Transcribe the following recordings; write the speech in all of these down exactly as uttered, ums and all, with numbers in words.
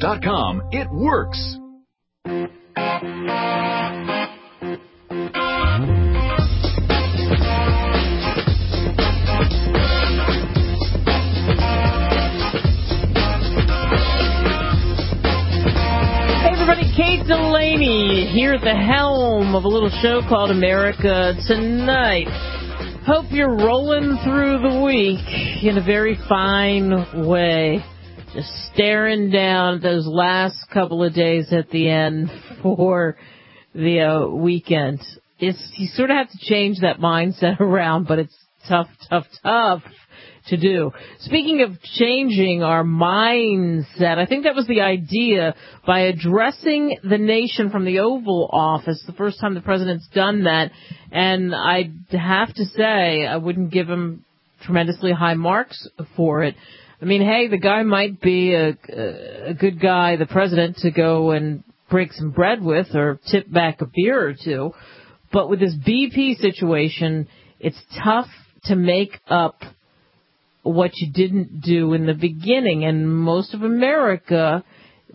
dot com. It works. Kate Delaney here at the helm of a little show called America Tonight. Hope you're rolling through the week in a very fine way. Just staring down at those last couple of days at the end for the uh, weekend. It's, you sort of have to change that mindset around, but it's tough, tough, tough to do. Speaking of changing our mindset, I think that was the idea by addressing the nation from the Oval Office, the first time the president's done that. And I'd have to say I wouldn't give him tremendously high marks for it. I mean, hey, the guy might be a, a good guy, the president, to go and break some bread with or tip back a beer or two. But with this B P situation, it's tough to make up what you didn't do in the beginning. And most of America,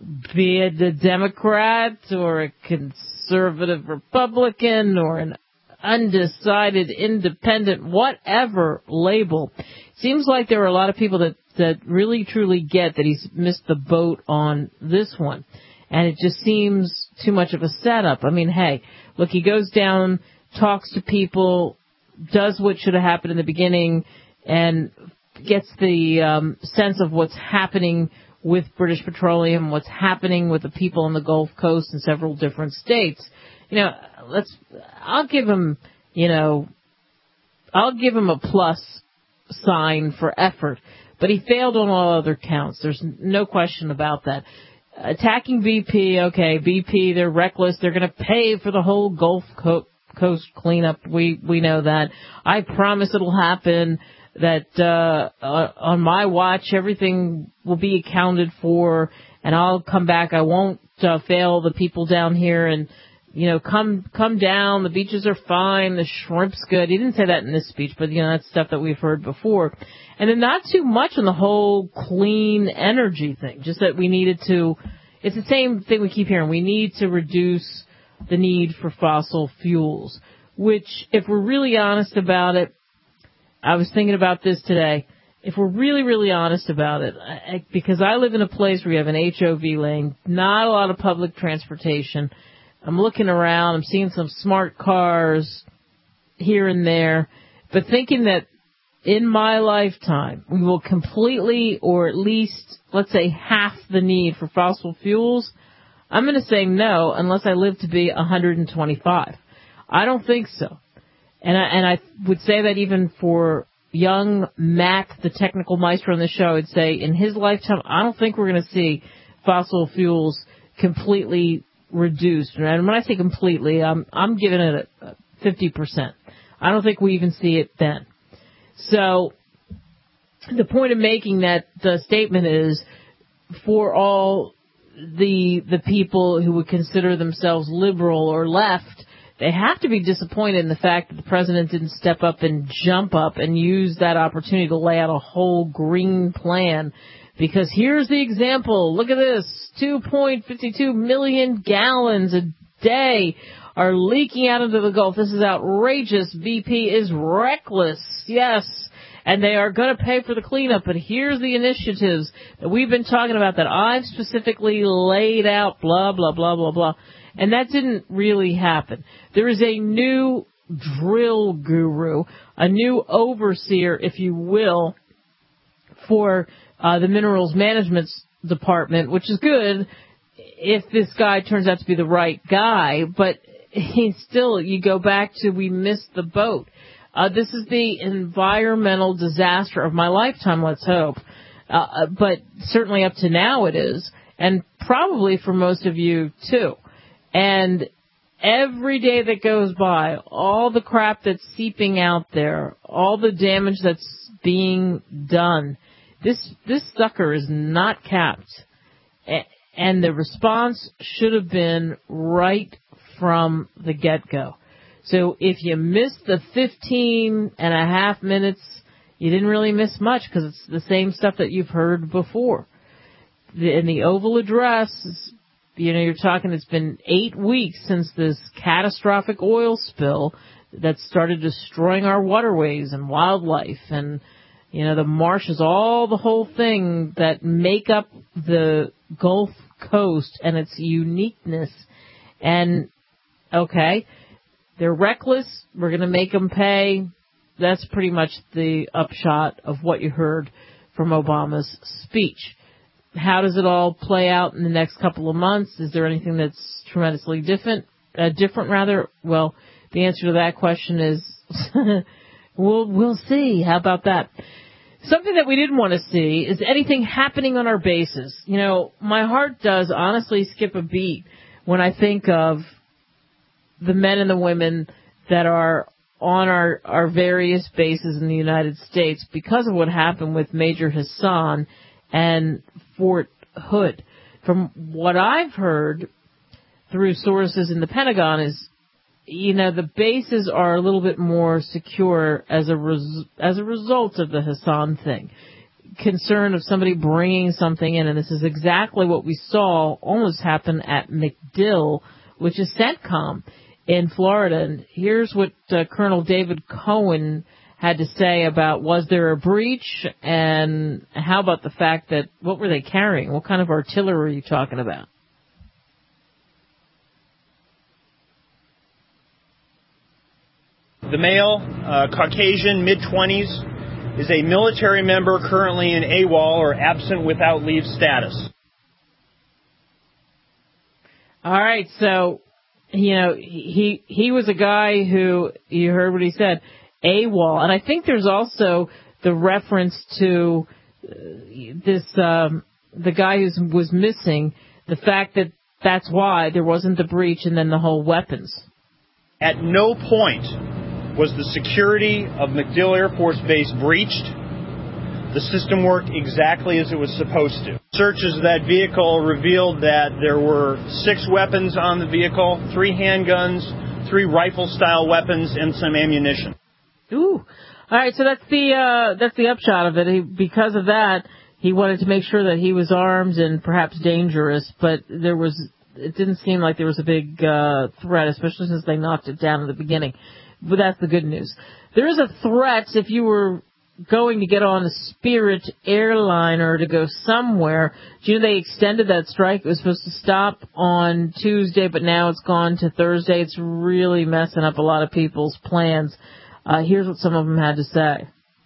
be it a Democrat or a conservative Republican or an undecided independent, whatever label, seems like there are a lot of people that, that really truly get that he's missed the boat on this one. And it just seems too much of a setup. I mean, hey, look, he goes down, talks to people, does what should have happened in the beginning, and gets the um, sense of what's happening with British Petroleum, what's happening with the people on the Gulf Coast in several different states. You know, let's, I'll give him, you know, I'll give him a plus sign for effort, but he failed on all other counts. There's no question about that. Attacking B P, okay, B P, they're reckless. They're going to pay for the whole Gulf Co- Coast cleanup. We, we know that. I promise it'll happen. That uh, uh, on my watch, everything will be accounted for, and I'll come back. I won't uh, fail the people down here, and, you know, come come down. The beaches are fine. The shrimp's good. He didn't say that in this speech, but, you know, that's stuff that we've heard before. And then not too much on the whole clean energy thing, just that we needed to, it's the same thing we keep hearing. We need to reduce the need for fossil fuels, which, if we're really honest about it, I was thinking about this today. If we're really, really honest about it, I, because I live in a place where you have an H O V lane, not a lot of public transportation. I'm looking around. I'm seeing some smart cars here and there. But thinking that in my lifetime, we will completely, or at least, let's say, half the need for fossil fuels, I'm going to say no unless I live to be one hundred twenty-five. I don't think so. And I, and I would say that even for young Matt, the technical maestro on the show, I'd say in his lifetime, I don't think we're going to see fossil fuels completely reduced. And when I say completely, I'm, I'm giving it a fifty percent. I don't think we even see it then. So the point of making that the statement is for all the the people who would consider themselves liberal or left, they have to be disappointed in the fact that the president didn't step up and jump up and use that opportunity to lay out a whole green plan. Because here's the example. Look at this. two point five two million gallons a day are leaking out into the Gulf. This is outrageous. B P is reckless. Yes. And they are going to pay for the cleanup. But here's the initiatives that we've been talking about that I've specifically laid out, blah, blah, blah, blah, blah. And that didn't really happen. There is a new drill guru, a new overseer, if you will, for uh, the Minerals Management Department, which is good if this guy turns out to be the right guy. But he still, you go back to we missed the boat. Uh, this is the environmental disaster of my lifetime, let's hope. Uh, but certainly up to now it is, and probably for most of you too. And every day that goes by, all the crap that's seeping out there, all the damage that's being done, this this sucker is not capped. And the response should have been right from the get-go. So if you missed the fifteen and a half minutes, you didn't really miss much because it's the same stuff that you've heard before. the, in the Oval Address, you know, you're talking, it's been eight weeks since this catastrophic oil spill that started destroying our waterways and wildlife and, you know, the marshes, all the whole thing that make up the Gulf Coast and its uniqueness. And, okay, they're reckless. We're going to make them pay. That's pretty much the upshot of what you heard from Obama's speech. How does it all play out in the next couple of months? Is there anything that's tremendously different? Uh, different, rather? Well, the answer to that question is we'll we'll see. How about that? Something that we didn't want to see is anything happening on our bases. You know, my heart does honestly skip a beat when I think of the men and the women that are on our, our various bases in the United States because of what happened with Major Hassan and Fort Hood. From what I've heard through sources in the Pentagon is, you know, the bases are a little bit more secure as a res- as a result of the Hassan thing. Concern of somebody bringing something in, and this is exactly what we saw almost happen at MacDill, which is CENTCOM in Florida. And here's what uh, Colonel David Cohen had to say about, was there a breach, and how about the fact that, what were they carrying? What kind of artillery are you talking about? The male, uh, Caucasian, mid-twenties, is a military member currently in AWOL, or absent without leave status. All right, so, you know, he he was a guy who, you heard what he said, AWOL. And I think there's also the reference to uh, this, um, the guy who was missing, the fact that that's why there wasn't the breach, and then the whole weapons. At no point was the security of MacDill Air Force Base breached. The system worked exactly as it was supposed to. Searches of that vehicle revealed that there were six weapons on the vehicle, three handguns, three rifle-style weapons, and some ammunition. Ooh. All right, so that's the uh, that's the upshot of it. He, because of that, he wanted to make sure that he was armed and perhaps dangerous, but there was it didn't seem like there was a big uh, threat, especially since they knocked it down at the beginning. But that's the good news. There is a threat if you were going to get on a Spirit airliner to go somewhere. Do you know they extended that strike? It was supposed to stop on Tuesday, but now it's gone to Thursday. It's really messing up a lot of people's plans. Uh, here's what some of them had to say.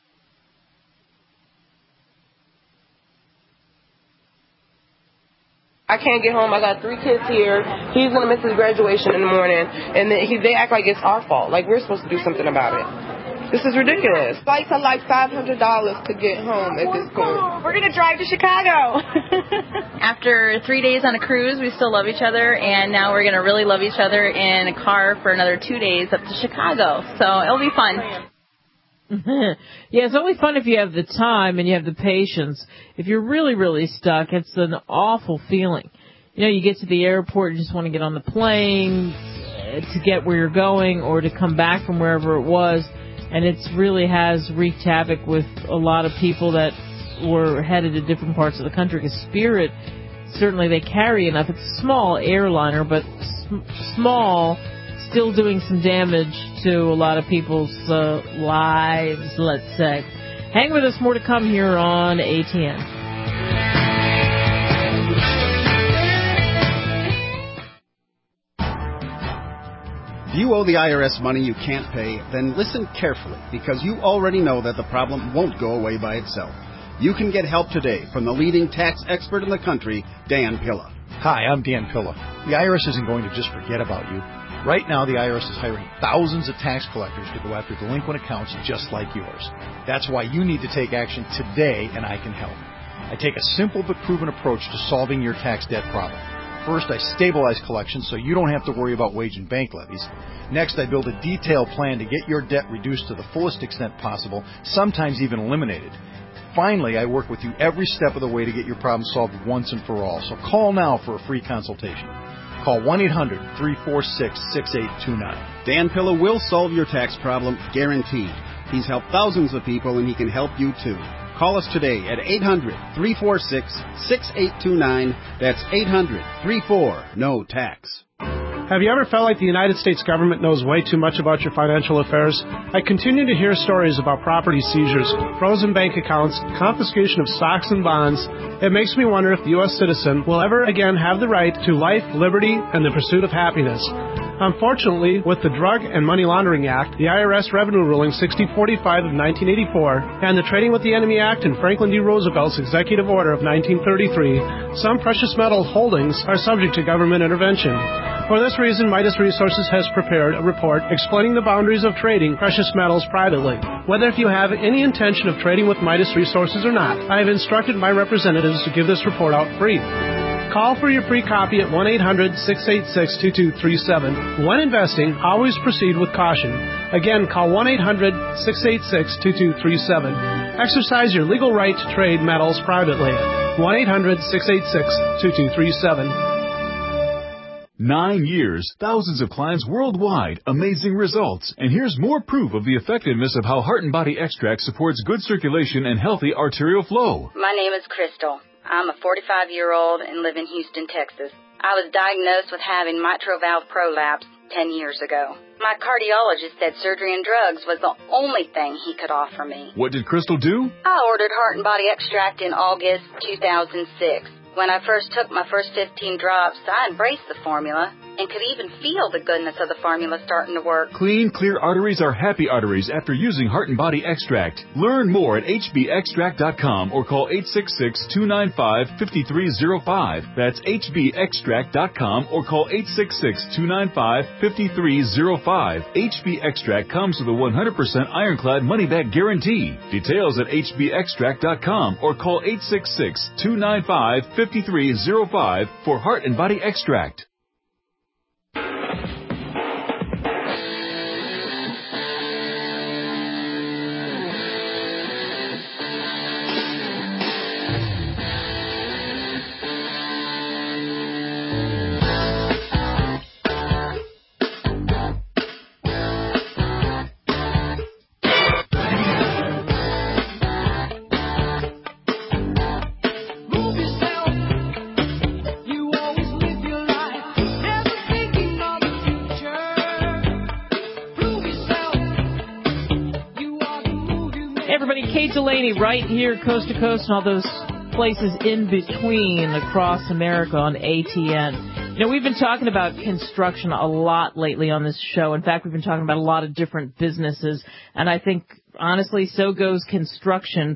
I can't get home. I got three kids here. He's going to miss his graduation in the morning. And then he, they act like it's our fault. Like we're supposed to do something about it. This is ridiculous. Flights are like five hundred dollars to get home at this point. We're going to drive to Chicago. After three days on a cruise, we still love each other. And now we're going to really love each other in a car for another two days up to Chicago. So it'll be fun. Yeah, it's only fun if you have the time and you have the patience. If you're really, really stuck, it's an awful feeling. You know, you get to the airport, you just want to get on the plane to get where you're going or to come back from wherever it was, and it really has wreaked havoc with a lot of people that were headed to different parts of the country. Because Spirit, certainly they carry enough. It's a small airliner, but sm- small, still doing some damage to a lot of people's uh, lives, let's say. Hang with us, more to come here on A T N. If you owe the I R S money you can't pay, then listen carefully, because you already know that the problem won't go away by itself. You can get help today from the leading tax expert in the country, Dan Pilla. Hi, I'm Dan Pilla. The I R S isn't going to just forget about you. Right now, the I R S is hiring thousands of tax collectors to go after delinquent accounts just like yours. That's why you need to take action today, and I can help. I take a simple but proven approach to solving your tax debt problem. First, I stabilize collections so you don't have to worry about wage and bank levies. Next, I build a detailed plan to get your debt reduced to the fullest extent possible, sometimes even eliminated. Finally, I work with you every step of the way to get your problem solved once and for all. So call now for a free consultation. Call one eight hundred three four six six eight two nine. Dan Pilla will solve your tax problem, guaranteed. He's helped thousands of people, and he can help you too. call us today at eight hundred, three four six, six eight two nine. That's eight hundred, three four, N O T A X. Have you ever felt like the United States government knows way too much about your financial affairs? I continue to hear stories about property seizures, frozen bank accounts, confiscation of stocks and bonds. It makes me wonder if the U S citizen will ever again have the right to life, liberty, and the pursuit of happiness. Unfortunately, with the Drug and Money Laundering Act, the I R S Revenue Ruling sixty forty-five of nineteen eighty-four, and the Trading with the Enemy Act and Franklin D. Roosevelt's Executive Order of nineteen thirty-three, some precious metal holdings are subject to government intervention. For this reason, Midas Resources has prepared a report explaining the boundaries of trading precious metals privately. Whether if you have any intention of trading with Midas Resources or not, I have instructed my representatives to give this report out free. Call for your free copy at one eight hundred, six eight six, two two three seven. When investing, always proceed with caution. Again, call one eight hundred, six eight six, two two three seven. Exercise your legal right to trade metals privately. one eight hundred, six eight six, two two three seven. Nine years, thousands of clients worldwide, amazing results. And here's more proof of the effectiveness of how Heart and Body Extract supports good circulation and healthy arterial flow. My name is Crystal. I'm a forty-five-year-old and live in Houston, Texas. I was diagnosed with having mitral valve prolapse ten years ago. My cardiologist said surgery and drugs was the only thing he could offer me. What did Crystal do? I ordered Heart and Body Extract in August two thousand six. When I first took my first fifteen drops, I embraced the formula and could even feel the goodness of the formula starting to work. Clean, clear arteries are happy arteries after using Heart and Body Extract. Learn more at H B extract dot com or call eight six six, two nine five, five three zero five. That's H B extract dot com or call eight six six, two nine five, five three zero five. H B Extract comes with a one hundred percent ironclad money-back guarantee. Details at H B extract dot com or call eight six six, two nine five, five three zero five for Heart and Body Extract. Kate Delaney right here, coast to coast, and all those places in between across America on A T N. You know, we've been talking about construction a lot lately on this show. In fact, we've been talking about a lot of different businesses, and I think, honestly, so goes construction.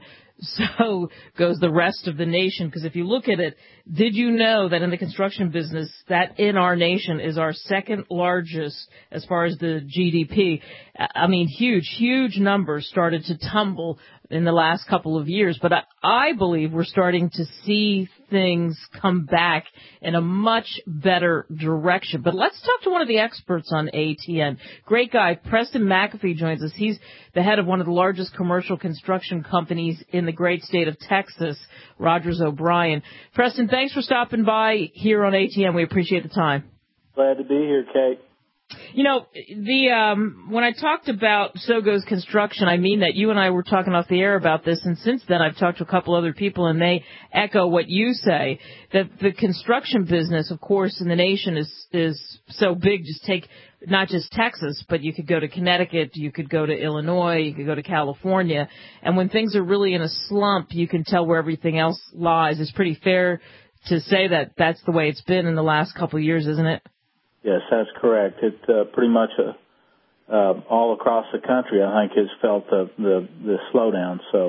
So goes the rest of the nation, because if you look at it, did you know that in the construction business, that in our nation is our second largest as far as the G D P? I mean, huge, huge numbers started to tumble in the last couple of years, but I, I believe we're starting to see things come back in a much better direction. But let's talk to one of the experts on A T N. Great guy, Preston McAfee joins us. He's the head of one of the largest commercial construction companies in the great state of Texas, Rogers O'Brien. Preston, thanks for stopping by here on A T N. We appreciate the time. Glad to be here, Kate. You know, the um, when I talked about So Goes Construction, I mean that you and I were talking off the air about this, and since then I've talked to a couple other people, and they echo what you say, that the construction business, of course, in the nation is is so big. Just take not just Texas, but you could go to Connecticut, you could go to Illinois, you could go to California, and when things are really in a slump, you can tell where everything else lies. It's pretty fair to say that that's the way it's been in the last couple of years, isn't it? Yes, that's correct. It uh, pretty much uh, uh, all across the country, I think, has felt the, the, the slowdown. So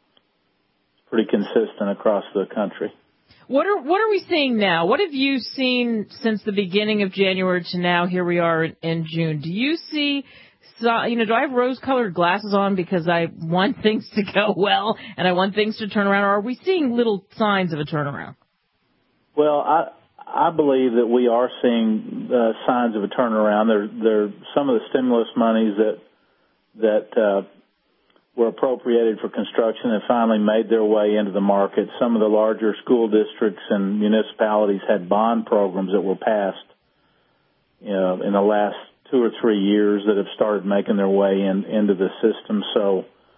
it's pretty consistent across the country. What are what are we seeing now? What have you seen since the beginning of January to now? Here we are in, in June. Do you see, so, you know, do I have rose-colored glasses on because I want things to go well and I want things to turn around, or are we seeing little signs of a turnaround? Well, I. I believe that we are seeing uh, signs of a turnaround. There, there, some of the stimulus monies that that uh, were appropriated for construction have finally made their way into the market. Some of the larger school districts and municipalities had bond programs that were passed, you know, in the last two or three years that have started making their way in, into the system. So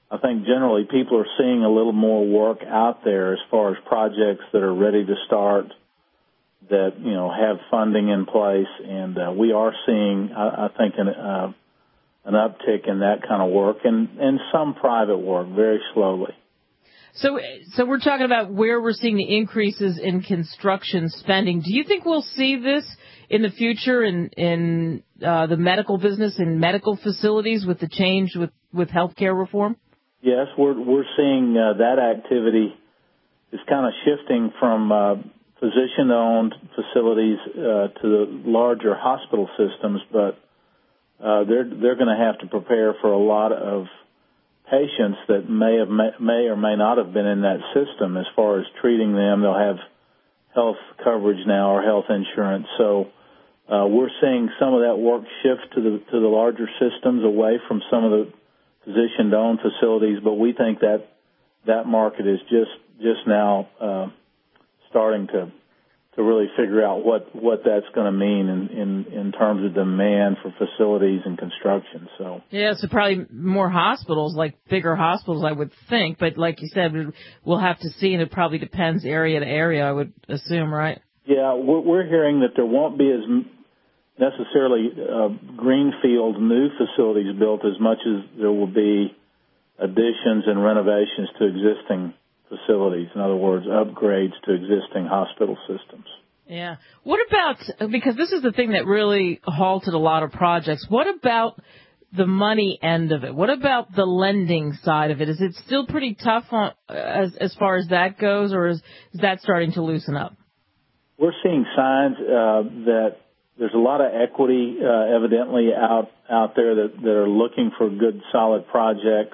I think generally people are seeing a little more work out there as far as projects that are ready to start, that, you know, have funding in place, and uh, we are seeing, I, I think, an, uh, an uptick in that kind of work, and, and some private work, very slowly. So, so we're talking about where we're seeing the increases in construction spending. Do you think we'll see this in the future in in uh, the medical business, in medical facilities, with the change with with healthcare reform? Yes, we're we're seeing uh, that activity is kind of shifting from uh, physician-owned facilities uh, to the larger hospital systems, but uh, they're they're going to have to prepare for a lot of patients that may have may or may not have been in that system. As far as treating them, they'll have health coverage now or health insurance. So uh, we're seeing some of that work shift to the to the larger systems, away from some of the physician-owned facilities. But we think that that market is just just now uh, starting to to really figure out what, what that's going to mean in, in, in terms of demand for facilities and construction. So yeah, so probably more hospitals, like bigger hospitals, I would think. But like you said, we'll have to see, and it probably depends area to area, I would assume, right? Yeah, we're, we're hearing that there won't be as necessarily uh, greenfield new facilities built as much as there will be additions and renovations to existing facilities. In other words, upgrades to existing hospital systems. Yeah. What about, because this is the thing that really halted a lot of projects, what about the money end of it? What about the lending side of it? Is it still pretty tough on, as as far as that goes, or is, is that starting to loosen up? We're seeing signs uh, that there's a lot of equity uh, evidently out out there that, that are looking for good, solid projects.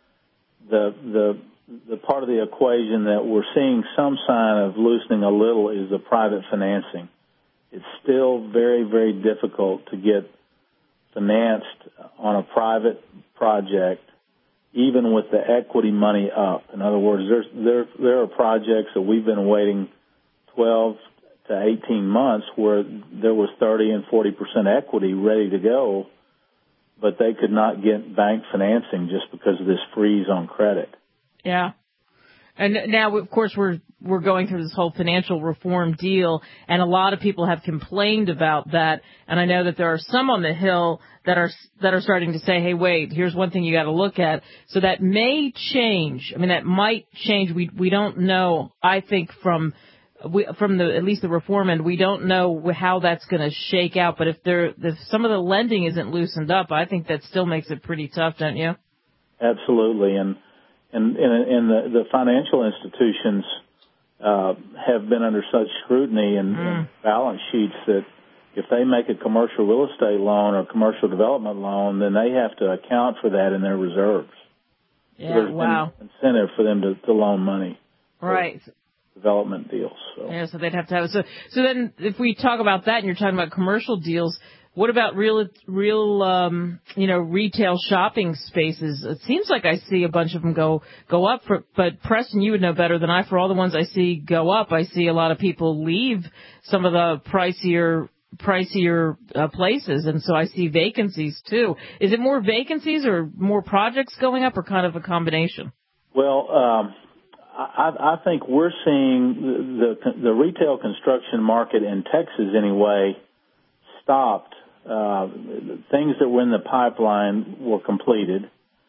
The the the part of the equation that we're seeing some sign of loosening a little is the private financing. It's still very, very difficult to get financed on a private project, even with the equity money up. In other words, there's, there there are projects that we've been waiting twelve to eighteen months where there was thirty and forty percent equity ready to go, but they could not get bank financing just because of this freeze on credit. Yeah. And now, of course, we're we're going through this whole financial reform deal, and a lot of people have complained about that. And I know that there are some on the Hill that are that are starting to say, hey, wait, here's one thing you got to look at. So that may change. I mean, that might change. We we don't know. I think from we, from the at least the reform end, we don't know how that's going to shake out. But if there if some of the lending isn't loosened up, I think that still makes it pretty tough, don't you? Absolutely. And And, and, and the, the financial institutions uh, have been under such scrutiny and, mm. and balance sheets that if they make a commercial real estate loan or commercial development loan, then they have to account for that in their reserves. Yeah, so there's wow. been incentive for them to, to loan money. Right. Development deals. So. Yeah, so they'd have to have it. So, so then if we talk about that and you're talking about commercial deals, what about real, real, um, you know, retail shopping spaces? It seems like I see a bunch of them go go up. For, but Preston, you would know better than I. For all the ones I see go up, I see a lot of people leave some of the pricier pricier uh, places, and so I see vacancies too. Is it more vacancies or more projects going up, or kind of a combination? Well, um, I, I think we're seeing the, the the retail construction market in Texas anyway stopped. Uh, things that were in the pipeline were completed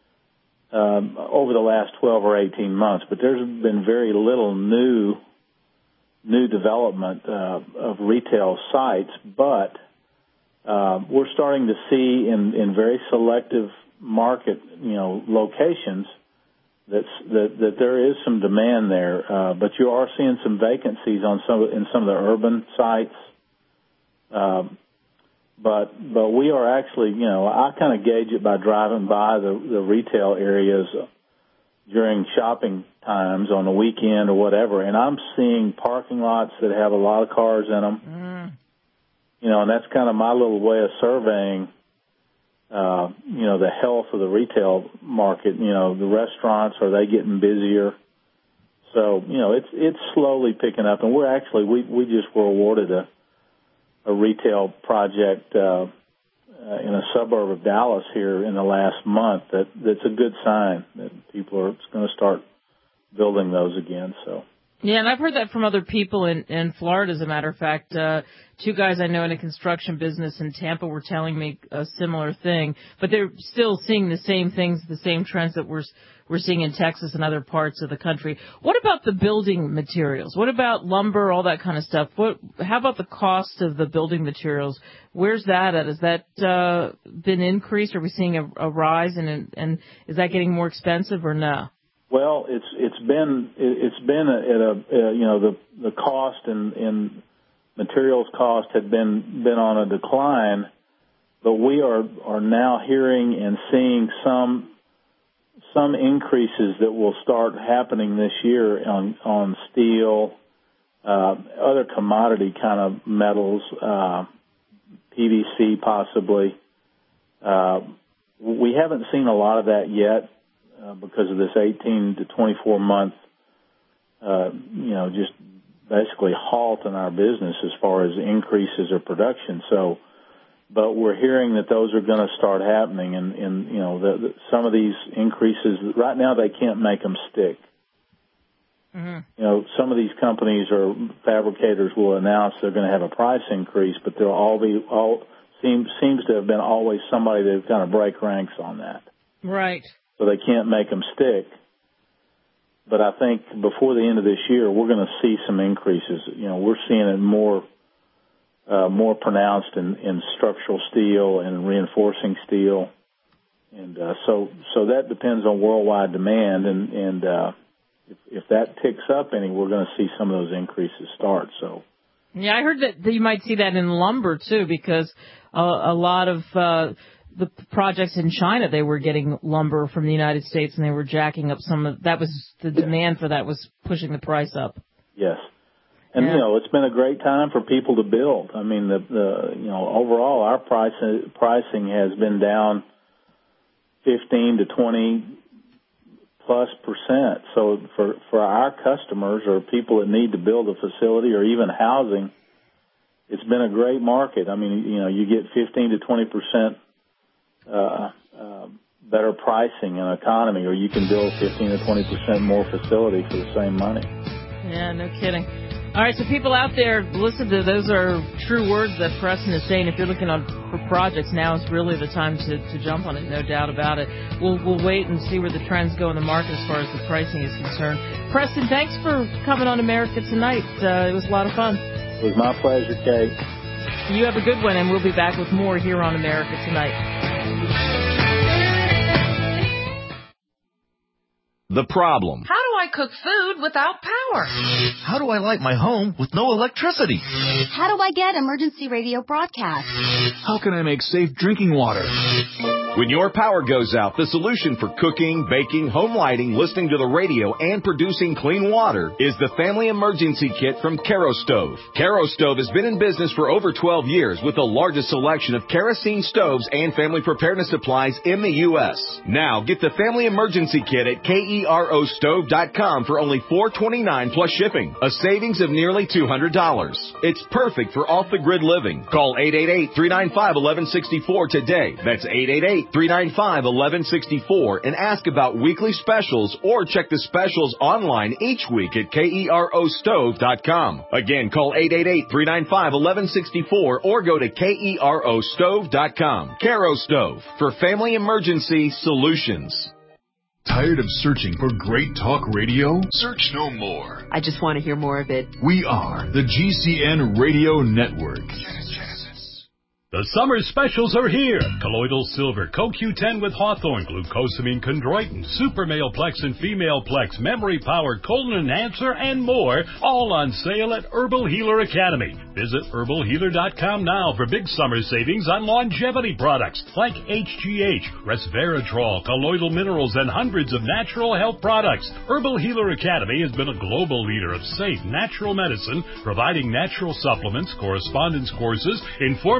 um, over the last twelve or eighteen months, but there's been very little new new development uh, of retail sites. But uh, we're starting to see in, in very selective market, you know, locations that's, that that there is some demand there. Uh, but you are seeing some vacancies on some in some of the urban sites. Uh, But but we are actually, you know, I kind of gauge it by driving by the, the retail areas during shopping times on the weekend or whatever, and I'm seeing parking lots that have a lot of cars in them. Mm. You know, and that's kind of my little way of surveying, uh, you know, the health of the retail market. You know, the restaurants, are they getting busier? So, you know, it's it's slowly picking up, and we're actually, we, we just were awarded a a retail project uh, uh, in a suburb of Dallas here in the last month, that that's a good sign that people are going to start building those again. So. Yeah, and I've heard that from other people in, in Florida, as a matter of fact. Uh, two guys I know in a construction business in Tampa were telling me a similar thing, but they're still seeing the same things, the same trends that we're we're seeing in Texas and other parts of the country. What about the building materials? What about lumber, all that kind of stuff? What? How about the cost of the building materials? Where's that at? Has that uh, been increased? Are we seeing a, a rise, and and is that getting more expensive or no? Well, it's it's been it's been at a, a you know the the cost and, and materials cost had been been on a decline, but we are are now hearing and seeing some some increases that will start happening this year on on steel, uh, other commodity kind of metals, uh, P V C possibly. Uh, we haven't seen a lot of that yet. Uh, because of this eighteen to twenty-four month, uh, you know, just basically halt in our business as far as increases of production. So, but we're hearing that those are going to start happening, and, and you know, the, the, some of these increases right now they can't make them stick. Mm-hmm. You know, some of these companies or fabricators will announce they're going to have a price increase, but there'll all be all seems seems to have been always somebody that kind of break ranks on that. Right. So they can't make them stick. But I think before the end of this year, we're going to see some increases. You know, we're seeing it more uh, more pronounced in, in structural steel and reinforcing steel, and uh, so so that depends on worldwide demand. And and uh, if, if that ticks up any, we're going to see some of those increases start. So. Yeah, I heard that you might see that in lumber too, because uh, a lot of uh, the projects in China, they were getting lumber from the United States, and they were jacking up some of that. Was the demand for that was pushing the price up? Yes, and yeah. you know it's been a great time for people to build. I mean, the, the you know overall our price pricing has been down fifteen to twenty plus percent. So for for our customers or people that need to build a facility or even housing, it's been a great market. I mean, you know, you get fifteen to twenty percent. Uh, uh, better pricing and economy, or you can build fifteen to twenty percent more facility for the same money. Yeah, no kidding. All right, so people out there, listen to those are true words that Preston is saying. If you're looking on for projects, now is really the time to, to jump on it, no doubt about it. We'll we'll wait and see where the trends go in the market as far as the pricing is concerned. Preston, thanks for coming on America Tonight. Uh, it was a lot of fun. It was my pleasure, Kate. You have a good one, and we'll be back with more here on America Tonight. The problem. How do I cook food without power? How do I light my home with no electricity? How do I get emergency radio broadcast? How can I make safe drinking water? When your power goes out, the solution for cooking, baking, home lighting, listening to the radio, and producing clean water is the Family Emergency Kit from Kerastove. Kerastove has been in business for over twelve years with the largest selection of kerosene stoves and family preparedness supplies in the U S. Now, get the Family Emergency Kit at K E R O stove dot com for only four dollars and twenty-nine cents plus shipping, a savings of nearly two hundred dollars. It's perfect for off-the-grid living. Call eight eight eight, three nine five, one one six four today. That's eight eight eight, three nine five, one one six four and ask about weekly specials or check the specials online each week at K E R O stove dot com. Again, call eight eight eight, three nine five, one one six four or go to K E R O stove dot com. Kerastove for family emergency solutions. Tired of searching for great talk radio? Search no more. I just want to hear more of it. We are the G C N Radio Network. The summer specials are here. Colloidal Silver, Co Q ten with Hawthorne, Glucosamine Chondroitin, Super Male Plex and Female Plex, Memory Power, Colon Enhancer, and more, all on sale at Herbal Healer Academy. Visit herbal healer dot com now for big summer savings on longevity products like H G H, Resveratrol, colloidal minerals, and hundreds of natural health products. Herbal Healer Academy has been a global leader of safe, natural medicine, providing natural supplements, correspondence courses, informative news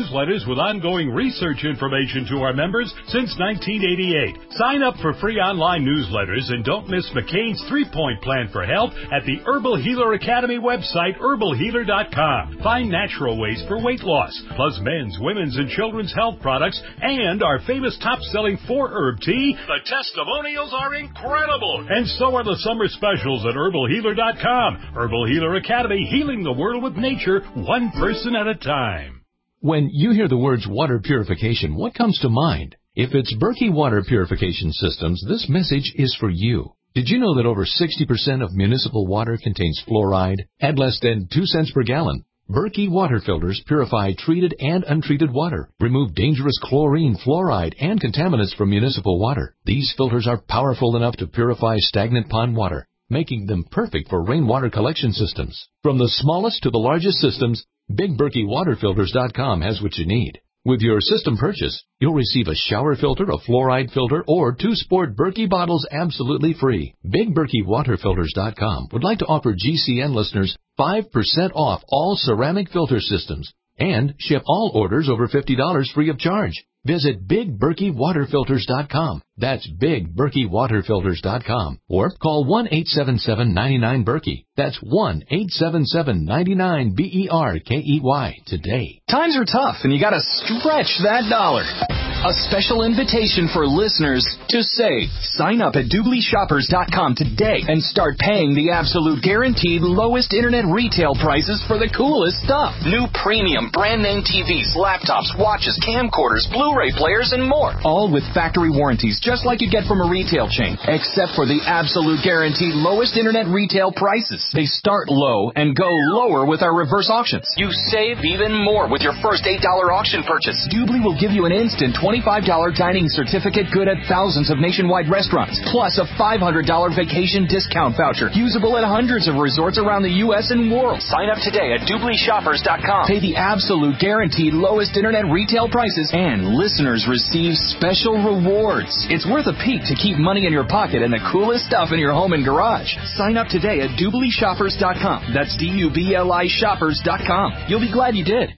newsletters with ongoing research information to our members since nineteen eighty-eight. Sign up for free online newsletters and don't miss McCain's three-point plan for health at the Herbal Healer Academy website, herbal healer dot com. Find natural ways for weight loss, plus men's, women's, and children's health products, and our famous top-selling four-herb tea. The testimonials are incredible, and so are the summer specials at herbal healer dot com. Herbal Healer Academy, healing the world with nature, one person at a time. When you hear the words water purification, what comes to mind? If it's Berkey Water Purification Systems, this message is for you. Did you know that over sixty percent of municipal water contains fluoride at less than two cents per gallon? Berkey water filters purify treated and untreated water, remove dangerous chlorine, fluoride, and contaminants from municipal water. These filters are powerful enough to purify stagnant pond water, making them perfect for rainwater collection systems. From the smallest to the largest systems, Big Berkey Water Filters dot com has what you need. With your system purchase, you'll receive a shower filter, a fluoride filter, or two sport Berkey bottles absolutely free. Big Berkey Water Filters dot com would like to offer G C N listeners five percent off all ceramic filter systems and ship all orders over fifty dollars free of charge. Visit Big Berkey Water Filters dot com. That's Big Berkey Water Filters dot com. Or call one eight seven seven, nine nine, Berkey. That's one eight seven seven, nine nine, B E R K E Y today. Times are tough, and you gotta stretch that dollar. A special invitation for listeners to save. Sign up at Doobly Shoppers dot com today and start paying the absolute guaranteed lowest internet retail prices for the coolest stuff. New premium brand name T Vs, laptops, watches, camcorders, Blu-ray players, and more. All with factory warranties, just like you get from a retail chain, except for the absolute guaranteed lowest internet retail prices. They start low and go lower with our reverse auctions. You save even more with your first eight dollar auction purchase. Doobly will give you an instant twenty-five dollar dining certificate good at thousands of nationwide restaurants, plus a five hundred dollar vacation discount voucher, usable at hundreds of resorts around the U S and world. Sign up today at Doobly Shoppers dot com. Pay the absolute guaranteed lowest internet retail prices, and listeners receive special rewards. It's worth a peek to keep money in your pocket and the coolest stuff in your home and garage. Sign up today at Doobly Shoppers dot com. That's D U B L I Shoppers dot com. You'll be glad you did.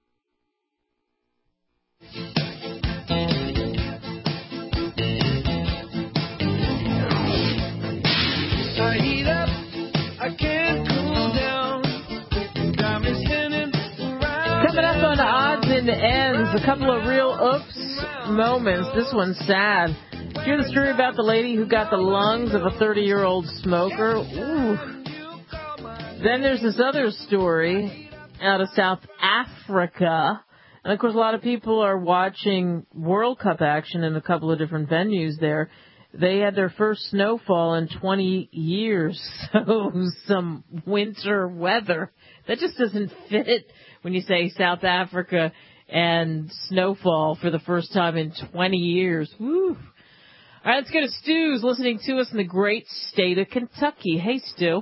I heat up, I can't cool down. Got me spinning around. Coming up on Odds and Ends, a couple of real oops moments. This one's sad. Hear the story about the lady who got the lungs of a thirty-year-old smoker? Ooh. Then there's this other story out of South Africa. And, of course, a lot of people are watching World Cup action in a couple of different venues there. They had their first snowfall in twenty years, so some winter weather. That just doesn't fit when you say South Africa and snowfall for the first time in twenty years. Woo. All right, let's go to Stu's listening to us in the great state of Kentucky. Hey, Stu.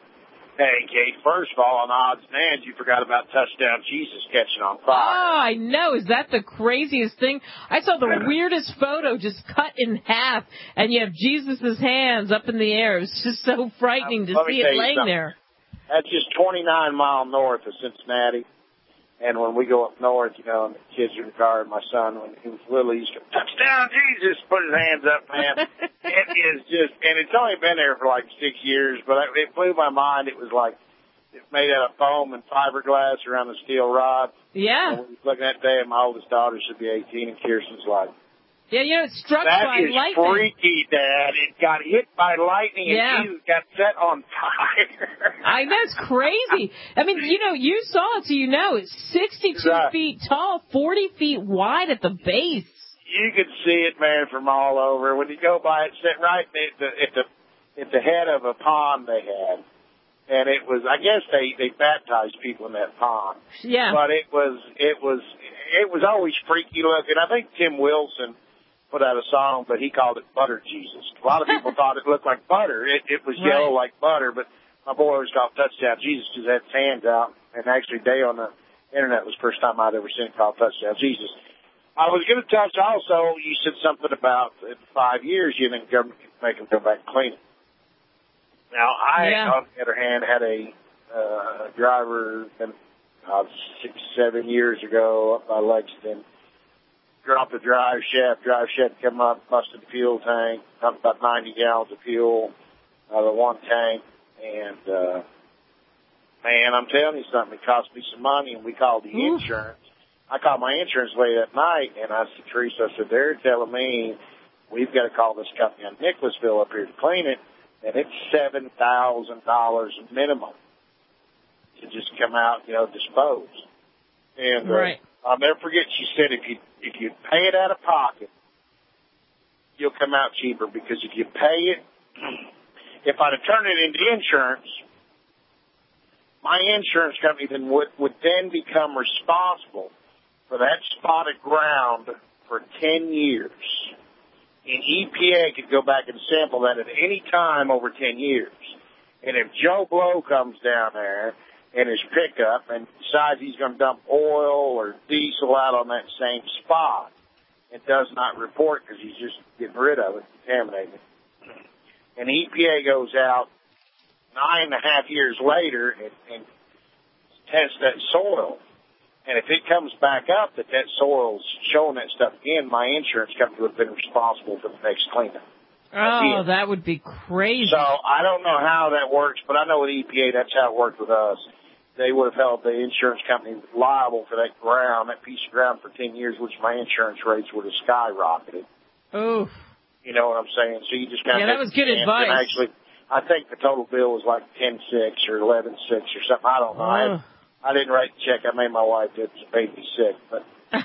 Hey, Kate, first of all, on Odds and Ends, you forgot about Touchdown Jesus catching on fire. Oh, I know. Is that the craziest thing? I saw the weirdest photo just cut in half, and you have Jesus' hands up in the air. It's just so frightening to Let see me tell it you laying something. there. That's just twenty-nine miles north of Cincinnati. And when we go up north, you know, and the kids are in the car, and my son, when he was little, he used to, Touchdown Jesus, put his hands up, man. It is just, and it's only been there for like six years, but it blew my mind. It was like, it's made out of foam and fiberglass around the steel rod. Yeah. And we was looking at that day, and my oldest daughter should be eighteen, and Kirsten's like, yeah, you know, it struck that by is lightning. freaky, Dad. It got hit by lightning, and Yeah. Jesus got set on fire. I know, it's crazy. I mean, you know, you saw it, so you know. It's sixty-two Right. feet tall, forty feet wide at the base. You could see it, man, from all over. When you go by it, sit right at the at the at the head of a pond they had, and it was. I guess they they baptized people in that pond. Yeah. But it was it was it was always freaky looking. I think Tim Wilson put out a song, but he called it Butter Jesus. A lot of people thought it looked like butter. It, it was Right. yellow like butter, but my boy always called Touchdown Jesus because it had his hands out. And actually, day on the internet was the first time I'd ever seen it called Touchdown Jesus. I was going to touch also, you said something about in five years you think government can make them go back and clean it. Now, I, Yeah. on the other hand, had a uh, driver and uh, six, seven years ago up by Lexington. Dropped the drive shaft. Drive shaft come up, busted the fuel tank, dumped about ninety gallons of fuel out of one tank. And, uh, man, I'm telling you something, it cost me some money, and we called the Ooh. insurance. I called my insurance lady that night, and I said, Teresa, I said, they're telling me we've got to call this company on Nicholasville up here to clean it, and it's seven thousand dollars minimum to just come out, you know, dispose. And uh, right. I'll never forget, she said, if you if you pay it out of pocket, you'll come out cheaper, because if you pay it, if I'd have turned it into insurance, my insurance company then would, would then become responsible for that spotted ground for ten years. And E P A could go back and sample that at any time over ten years. And if Joe Blow comes down there in his pickup and decides he's going to dump oil or diesel out on that same spot and does not report because he's just getting rid of it, contaminating it, and E P A goes out nine and a half years later and, and tests that soil, and if it comes back up that that soil's showing that stuff again, my insurance company would have been responsible for the next cleanup. Oh, that would be crazy. So I don't know how that works, but I know with E P A that's how it worked with us. They would have held the insurance company liable for that ground, that piece of ground, for ten years, which my insurance rates would have skyrocketed. Oof. You know what I'm saying? So you just kind yeah, of... Yeah, that was good advice. And actually, I think the total bill was like ten six or eleven six or something. I don't know. Oh. I, had, I didn't write the check. I made my wife do it. She paid me sick. But,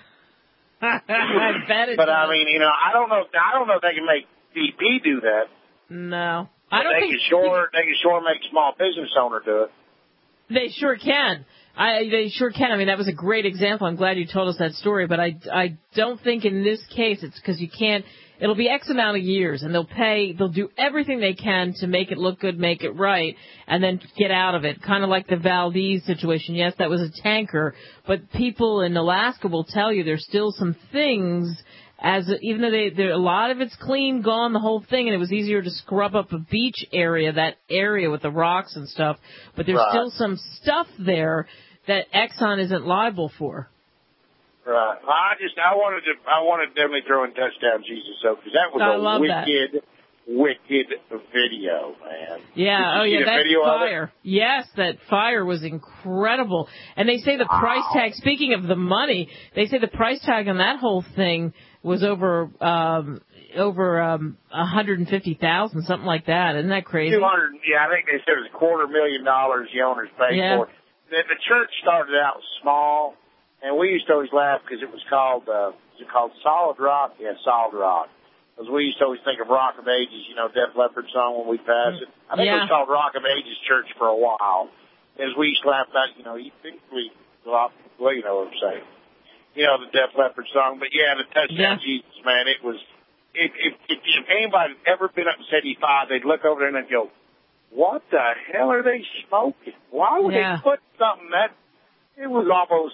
I bet it But, does. I mean, you know, I don't know, I don't know if they can make D P do that. No. But I don't they think... Can sure, they can sure make small business owner do it. They sure can. I, they sure can. I mean, that was a great example. I'm glad you told us that story. But I, I don't think in this case it's because you can't. It'll be X amount of years, and they'll pay. They'll do everything they can to make it look good, make it right, and then get out of it. Kind of like the Valdez situation. Yes, that was a tanker, but people in Alaska will tell you there's still some things. As even though they, there, a lot of it's clean, gone, the whole thing, and it was easier to scrub up a beach area, that area with the rocks and stuff. But there's right. still some stuff there that Exxon isn't liable for. Right. I just I wanted to I wanted to definitely throw in touchdown Jesus though, because that was I a love wicked, that. wicked video, man. Yeah. Oh yeah. That fire. Yes, that fire was incredible. And they say the wow. price tag. Speaking of the money, they say the price tag on that whole thing was over um over um one hundred fifty thousand, something like that. Isn't that crazy? Two hundred. Yeah, I think they said it was a quarter million dollars the owners paid yeah. for it. The, the church started out small, and we used to always laugh because it was called uh, was it called Solid Rock? Yeah, Solid Rock. Because we used to always think of Rock of Ages, you know, Def Leppard song when we passed it. I think yeah. it was called Rock of Ages Church for a while. As we used to laugh about, you know, you think we, well, you know what I'm saying. You know, the Def Leppard song. But, yeah, the touchdown yeah. Jesus, man, it was, if, if, if, if anybody had ever been up in seventy-five, they'd look over there and they'd go, what the hell are they smoking? Why would yeah. they put something that, it was almost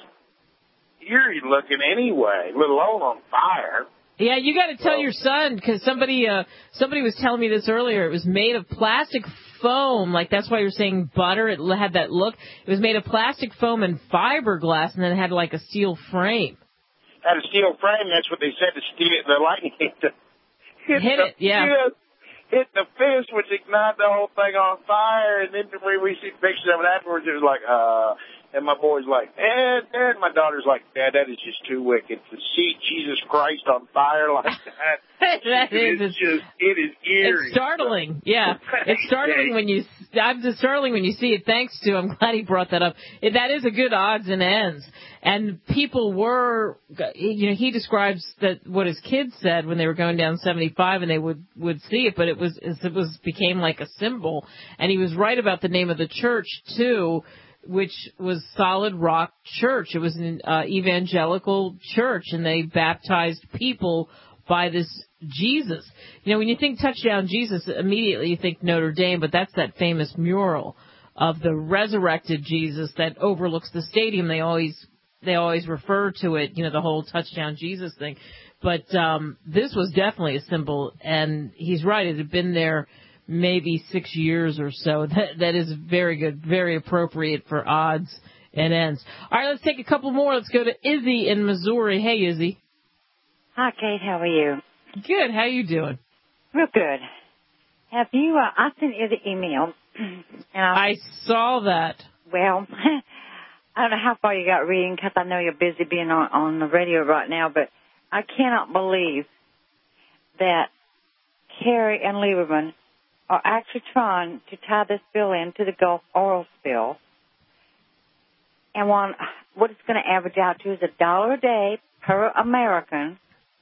eerie looking anyway, let alone on fire. Yeah, you got to tell your son, because somebody uh, somebody was telling me this earlier. It was made of plastic foam, like that's why you're saying butter. It had that look. It was made of plastic foam and fiberglass, and then it had like a steel frame. Had a steel frame. That's what they said. The steel, the lightning hit the hit, hit the, it. Yeah. Hit, hit the fist, which ignited the whole thing on fire. And then when we see pictures of it afterwards, it was like, uh. And my boy's like, Dad, Dad. My daughter's like, Dad, that is just too wicked. To see Jesus Christ on fire like that, that it is is just, it is eerie. It's startling. Yeah, it's startling when you. I'm just startling when you see it. Thanks to. I'm glad he brought that up. It, that is a good odds and ends. And people were, you know, he describes that what his kids said when they were going down seventy-five and they would would see it, but it was it was became like a symbol. And he was right about the name of the church too, which was Solid Rock Church. It was an uh, evangelical church, and they baptized people by this Jesus. You know, when you think touchdown Jesus, immediately you think Notre Dame, but that's that famous mural of the resurrected Jesus that overlooks the stadium. They always they always refer to it, you know, the whole touchdown Jesus thing. But um, this was definitely a symbol, and he's right. It had been there maybe six years or so. That that is very good, very appropriate for odds it ends. All right, let's take a couple more. Let's go to Izzy in Missouri. Hey, Izzy. Hi, Kate. How are you? Good. How you doing? Real good. Have you, uh, I sent you the email. And I, I saw that. Well, I don't know how far you got reading because I know you're busy being on, on the radio right now, but I cannot believe that Kerry and Lieberman are actually trying to tie this bill into the Gulf oil spill. And one, what it's going to average out to is a dollar a day per American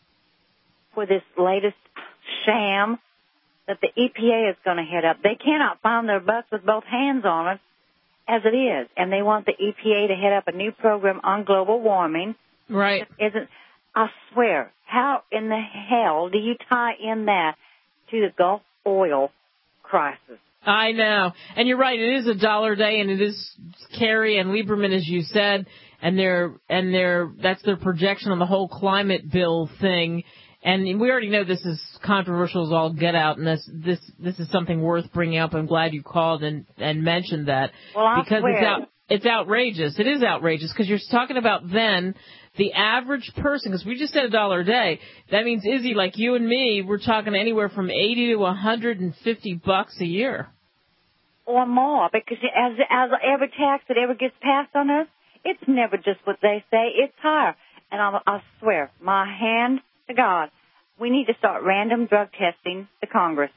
for this latest sham that the E P A is going to head up. They cannot find their butts with both hands on it as it is, and they want the E P A to head up a new program on global warming. Right. Isn't I swear, how in the hell do you tie in that to the Gulf oil crisis? I know. And you're right, it is a dollar a day, and it is Kerry and Lieberman, as you said, and they're, and they're, that's their projection on the whole climate bill thing. And we already know this is controversial as all get out, and this this this is something worth bringing up. I'm glad you called and and mentioned that, well, I because swear. it's out, it's outrageous. It is outrageous because you're talking about then the average person, because we just said a dollar a day. That means, Izzy, like you and me, we're talking anywhere from eighty to one hundred fifty bucks a year, or more, because as as every tax that ever gets passed on us, it's never just what they say. It's higher, and I, I swear, my hand. God, we need to start random drug testing the Congress.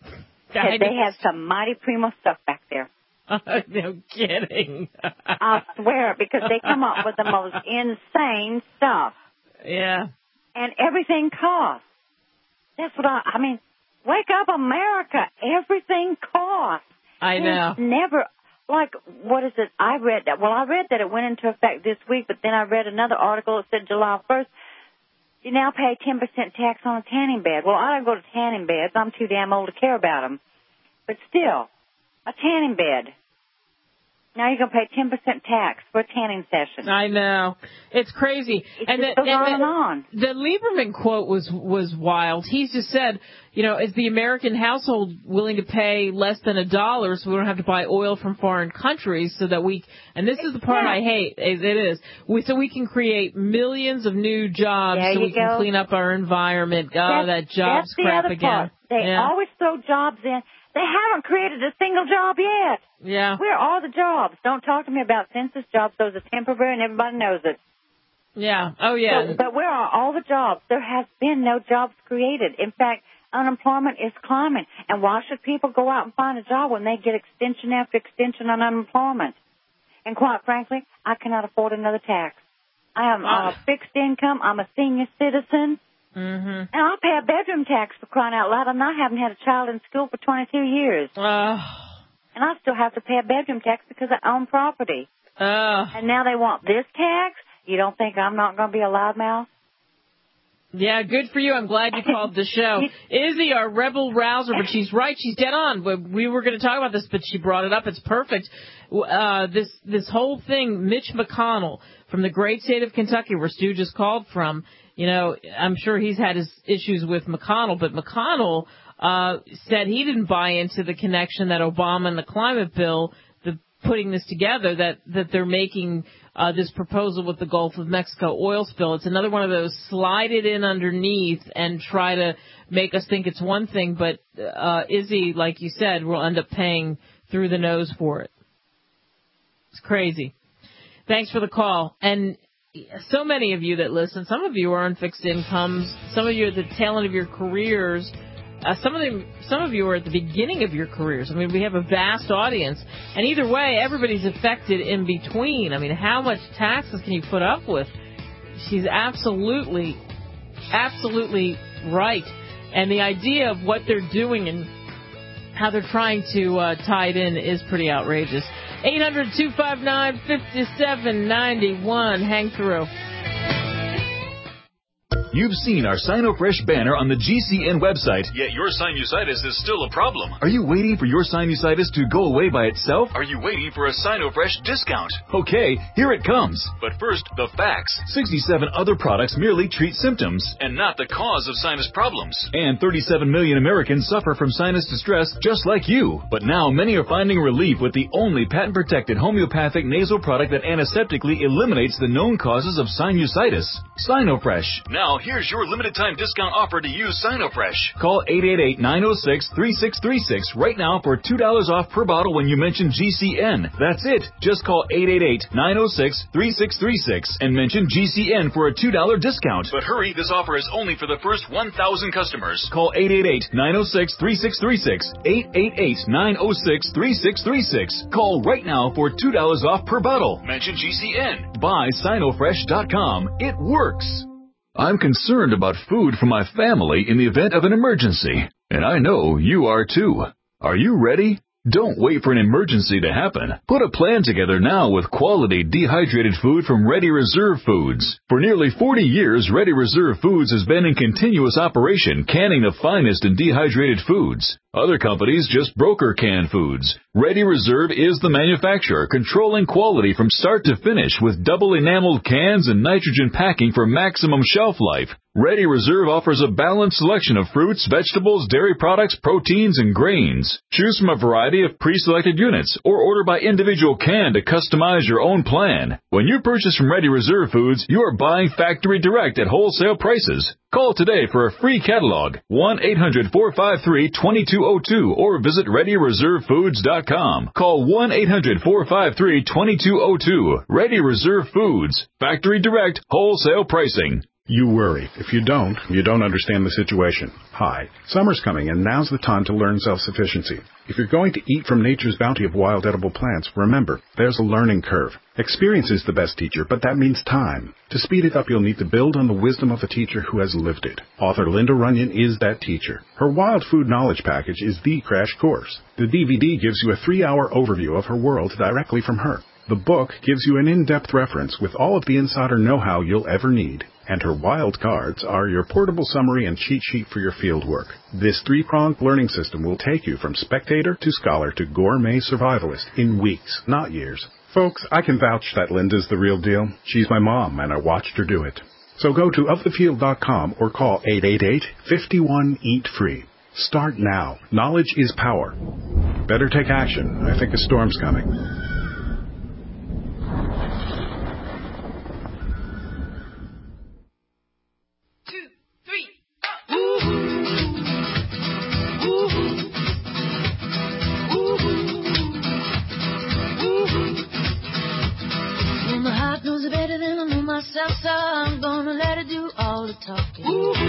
They have some mighty primo stuff back there. No kidding. I swear, because they come up with the most insane stuff. Yeah. And everything costs. That's what I, I mean, wake up, America. Everything costs. I know. It's never, like, what is it? I read that. Well, I read that it went into effect this week, but then I read another article that said July first. You now pay ten percent tax on a tanning bed. Well, I don't go to tanning beds. I'm too damn old to care about them. But still, a tanning bed. Now you're going to pay ten percent tax for a tanning session. I know. It's crazy. It and just the, goes on and and on. The Lieberman quote was, was wild. He's just said, you know, is the American household willing to pay less than a dollar so we don't have to buy oil from foreign countries so that we, and this is the part yeah. I hate, is it is, we, so we can create millions of new jobs there so you we go. can clean up our environment. Oh, that jobs that's the crap other again. Part. They yeah. always throw jobs in. They haven't created a single job yet. Yeah. Where are the jobs? Don't talk to me about census jobs. Those are temporary, and everybody knows it. Yeah. Oh, yeah. So, but where are all the jobs? There has been no jobs created. In fact, unemployment is climbing. And why should people go out and find a job when they get extension after extension on unemployment? And quite frankly, I cannot afford another tax. I am on a fixed income. I'm a senior citizen. Mm-hmm. And I pay a bedroom tax, for crying out loud, and I haven't had a child in school for twenty-two years. Uh, and I still have to pay a bedroom tax because I own property. Uh, and now they want this tax? You don't think I'm not going to be a loudmouth? Yeah, good for you. I'm glad you called the show. Izzy, our rebel rouser, but she's right. She's dead on. We were going to talk about this, but she brought it up. It's perfect. Uh, this this whole thing, Mitch McConnell from the great state of Kentucky, where Stu just called from, you know, I'm sure he's had his issues with McConnell, but McConnell uh, said he didn't buy into the connection that Obama and the climate bill, the putting this together, that, that they're making uh, this proposal with the Gulf of Mexico oil spill. It's another one of those slide it in underneath and try to make us think it's one thing, but uh, Izzy, like you said, will end up paying through the nose for it. It's crazy. Thanks for the call. And so many of you that listen, some of you are on fixed incomes, some of you are at the tail end of your careers, uh, some of them, some of you are at the beginning of your careers. I mean, we have a vast audience, and either way, everybody's affected in between. I mean, how much taxes can you put up with? She's absolutely, absolutely right. And the idea of what they're doing and how they're trying to uh, tie it in is pretty outrageous. eight hundred, two five nine, five seven nine one. Hang through. You've seen our SinoFresh banner on the G C N website. Yet your sinusitis is still a problem. Are you waiting for your sinusitis to go away by itself? Are you waiting for a SinoFresh discount? Okay, here it comes. But first, the facts. sixty-seven other products merely treat symptoms and not the cause of sinus problems. And thirty-seven million Americans suffer from sinus distress just like you. But now many are finding relief with the only patent-protected homeopathic nasal product that antiseptically eliminates the known causes of sinusitis. SinoFresh. Now here's your limited time discount offer to use SinoFresh. Call eight eight eight, nine oh six, three six three six right now for two dollars off per bottle when you mention G C N. That's it. Just call eight eight eight, nine oh six, three six three six and mention G C N for a two dollars discount. But hurry, this offer is only for the first one thousand customers. Call eight eight eight, nine oh six, three six three six, eight eight eight, nine oh six, three six three six. Call right now for two dollars off per bottle. Mention G C N. Buy Sinofresh dot com. It works. I'm concerned about food for my family in the event of an emergency, and I know you are too. Are you ready? Don't wait for an emergency to happen. Put a plan together now with quality dehydrated food from Ready Reserve Foods. For nearly forty years, Ready Reserve Foods has been in continuous operation, canning the finest in dehydrated foods. Other companies just broker canned foods. Ready Reserve is the manufacturer, controlling quality from start to finish with double enameled cans and nitrogen packing for maximum shelf life. Ready Reserve offers a balanced selection of fruits, vegetables, dairy products, proteins, and grains. Choose from a variety of pre-selected units or order by individual can to customize your own plan. When you purchase from Ready Reserve Foods, you are buying factory direct at wholesale prices. Call today for a free catalog, one eight hundred, four five three, two two zero two, or visit ready reserve foods dot com. Call one eight hundred, four five three, two two zero two. Ready Reserve Foods. Factory direct, wholesale pricing. You worry. If you don't, you don't understand the situation. Hi, summer's coming and now's the time to learn self-sufficiency. If you're going to eat from nature's bounty of wild edible plants, remember, there's a learning curve. Experience is the best teacher, but that means time. To speed it up, you'll need to build on the wisdom of a teacher who has lived it. Author Linda Runyon is that teacher. Her Wild Food Knowledge Package is the crash course. The D V D gives you a three-hour overview of her world directly from her. The book gives you an in-depth reference with all of the insider know-how you'll ever need. And her wild cards are your portable summary and cheat sheet for your field work. This three-pronged learning system will take you from spectator to scholar to gourmet survivalist in weeks, not years. Folks, I can vouch that Linda's the real deal. She's my mom, and I watched her do it. So go to of the field dot com or call eight eight eight, five one, eat free. Start now. Knowledge is power. Better take action. I think a storm's coming. Myself, so I'm gonna let her do all the talking.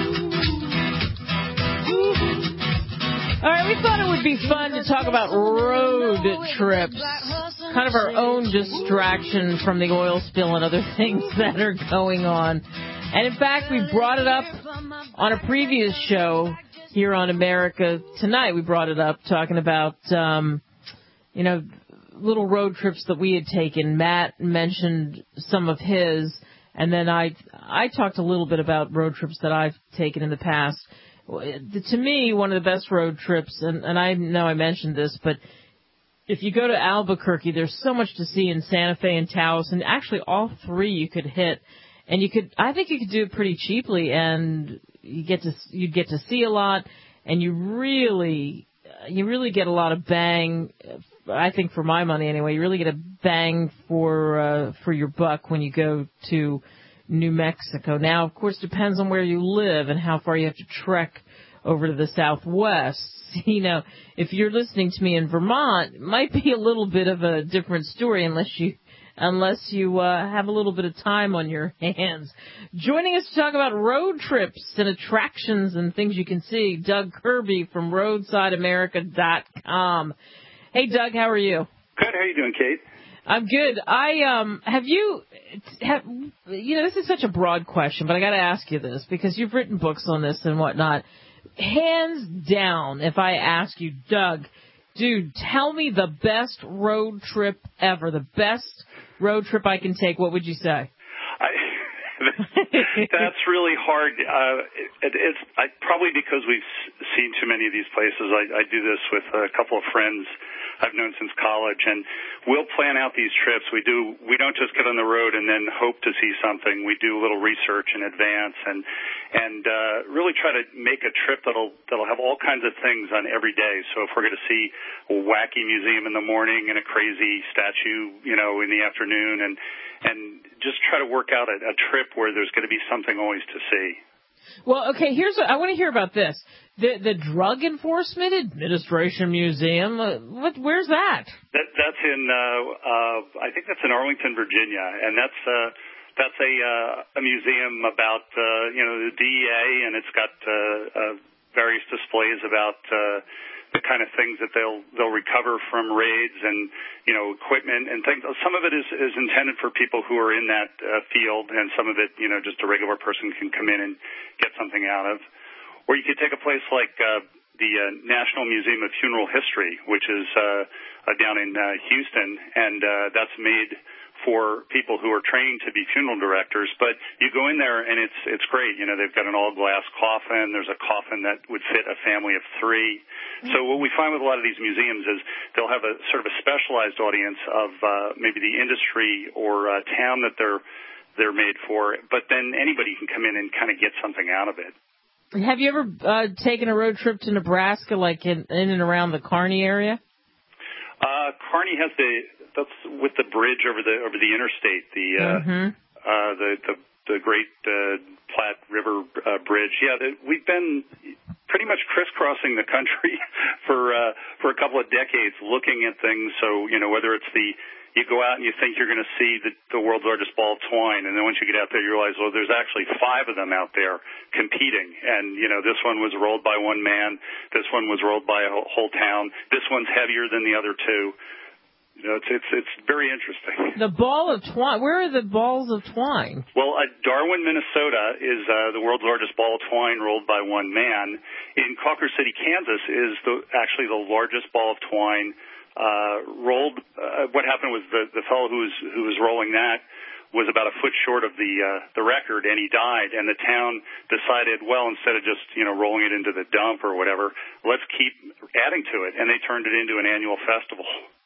All right, we thought it would be fun to talk about road trips, kind of our own distraction from the oil spill and other things that are going on. And in fact, we brought it up on a previous show here on America Tonight. We brought it up talking about, um, you know, little road trips that we had taken. Matt mentioned some of his, and then I I talked a little bit about road trips that I've taken in the past. To me, one of the best road trips, and, and I know I mentioned this, but if you go to Albuquerque, there's so much to see in Santa Fe and Taos, and actually all three you could hit, and you could I think you could do it pretty cheaply, and you get to you'd get to see a lot, and you really you really get a lot of bang. I think for my money anyway, you really get a bang for uh, for your buck when you go to New Mexico. Now, of course, depends on where you live and how far you have to trek over to the Southwest. You know, if you're listening to me in Vermont, it might be a little bit of a different story unless you unless you uh, have a little bit of time on your hands. Joining us to talk about road trips and attractions and things you can see, Doug Kirby from roadside america dot com. Hey, Doug, how are you? Good. How are you doing, Kate? I'm good. I um have you have you know this is such a broad question, but I got to ask you this because you've written books on this and whatnot. Hands down, if I ask you, Doug, dude, tell me the best road trip ever, the best road trip I can take. What would you say? I, That's really hard. Uh, it, it's I, probably because we've seen too many of these places. I, I do this with a couple of friends I've known since college, and we'll plan out these trips. We do. We don't just get on the road and then hope to see something. We do a little research in advance, and and uh, really try to make a trip that'll that'll have all kinds of things on every day. So if we're going to see a wacky museum in the morning and a crazy statue, you know, in the afternoon, and and just try to work out a, a trip where there's going to be something always to see. Well, okay, here's what I want to hear about this. The the Drug Enforcement Administration Museum, uh, what, where's that? That that's in uh, uh, I think that's in Arlington, Virginia, and that's uh, that's a uh, a museum about uh, you know the D E A, and it's got uh, uh, various displays about uh, the kind of things that they'll they'll recover from raids and you know equipment and things. Some of it is, is intended for people who are in that uh, field, and some of it you know just a regular person can come in and get something out of. Or you could take a place like uh, the uh, National Museum of Funeral History, which is uh, uh, down in uh, Houston, and uh, that's made for people who are trained to be funeral directors. But you go in there, and it's it's great. You know, they've got an all-glass coffin. There's a coffin that would fit a family of three. So what we find with a lot of these museums is they'll have a sort of a specialized audience of uh, maybe the industry or uh, town that they're they're made for, but then anybody can come in and kind of get something out of it. Have you ever uh, taken a road trip to Nebraska, like in, in and around the Kearney area? Uh, Kearney has the that's with the bridge over the over the interstate, the uh, mm-hmm. uh, the, the the Great uh, Platte River uh, Bridge. Yeah, the, we've been pretty much crisscrossing the country for uh, for a couple of decades, looking at things. So you know whether it's the you go out and you think you're going to see the, the world's largest ball of twine, and then once you get out there, you realize, well, there's actually five of them out there competing. And, you know, this one was rolled by one man. This one was rolled by a whole town. This one's heavier than the other two. You know, it's, it's, it's very interesting. The ball of twine. Where are the balls of twine? Well, uh, Darwin, Minnesota is uh, the world's largest ball of twine rolled by one man. In Cawker City, Kansas is the, actually the largest ball of twine Uh, rolled. Uh, what happened was the the fellow who was who was rolling that was about a foot short of the uh, the record, and he died. And the town decided, well, instead of just you know rolling it into the dump or whatever, let's keep adding to it. And they turned it into an annual festival.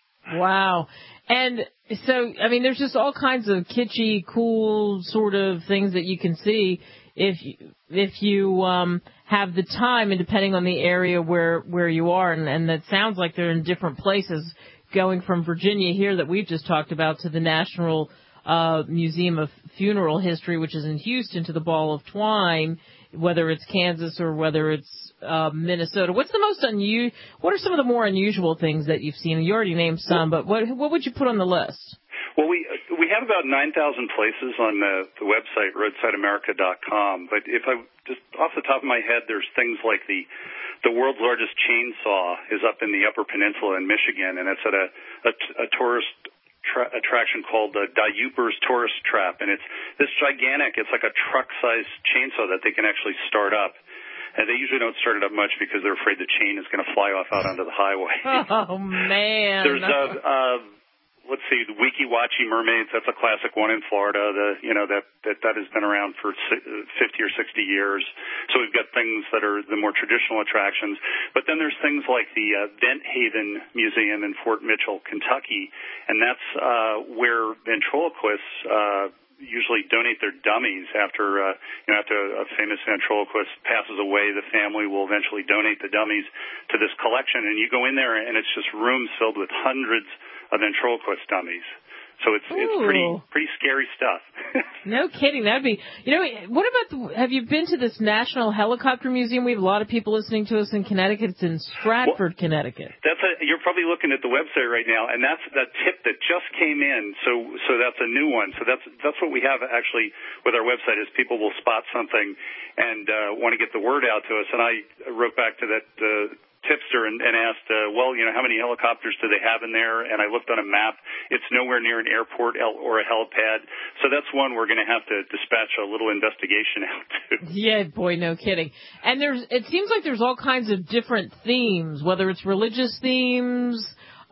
Wow. And so, I mean, there's just all kinds of kitschy, cool sort of things that you can see if you, if you um, have the time, and depending on the area where, where you are. And, and that sounds like they're in different places, going from Virginia here that we've just talked about to the National uh, Museum of Funeral History, which is in Houston, to the Ball of Twine, whether it's Kansas or whether it's uh, Minnesota. What's the most unu- What are some of the more unusual things that you've seen? You already named some, but what what would you put on the list? Well, we we have about nine thousand places on the, the website, roadside america dot com. But if I just off the top of my head, there's things like the the world's largest chainsaw is up in the Upper Peninsula in Michigan, and it's at a a, a tourist tra- attraction called the Diuper's Tourist Trap, and it's this gigantic. It's like a truck-sized chainsaw that they can actually start up. And they usually don't start it up much because they're afraid the chain is going to fly off out onto the highway. Oh man! There's a. Uh, Let's see, the Weeki Wachee Mermaids, that's a classic one in Florida. The you know that, that that has been around for fifty or sixty years. So we've got things that are the more traditional attractions. But then there's things like the uh, Vent Haven Museum in Fort Mitchell, Kentucky, and that's uh, where ventriloquists uh, usually donate their dummies after uh, you know after a famous ventriloquist passes away. The family will eventually donate the dummies to this collection, and you go in there and it's just rooms filled with hundreds of ventriloquist dummies. So it's Ooh. it's pretty pretty scary stuff. No kidding. That'd be, you know, what about, the, have you been to this National Helicopter Museum? We have a lot of people listening to us in Connecticut. It's in Stratford, well, Connecticut. That's a, you're probably looking at the website right now, and that's that tip that just came in. So so that's a new one. So that's that's what we have actually with our website is people will spot something and uh, want to get the word out to us. And I wrote back to that uh, tipster and, and asked, uh, well, you know, how many helicopters do they have in there? And I looked on a map. It's nowhere near an airport or a helipad. So that's one we're going to have to dispatch a little investigation out to. Yeah, boy, no kidding. And there's, it seems like there's all kinds of different themes, whether it's religious themes,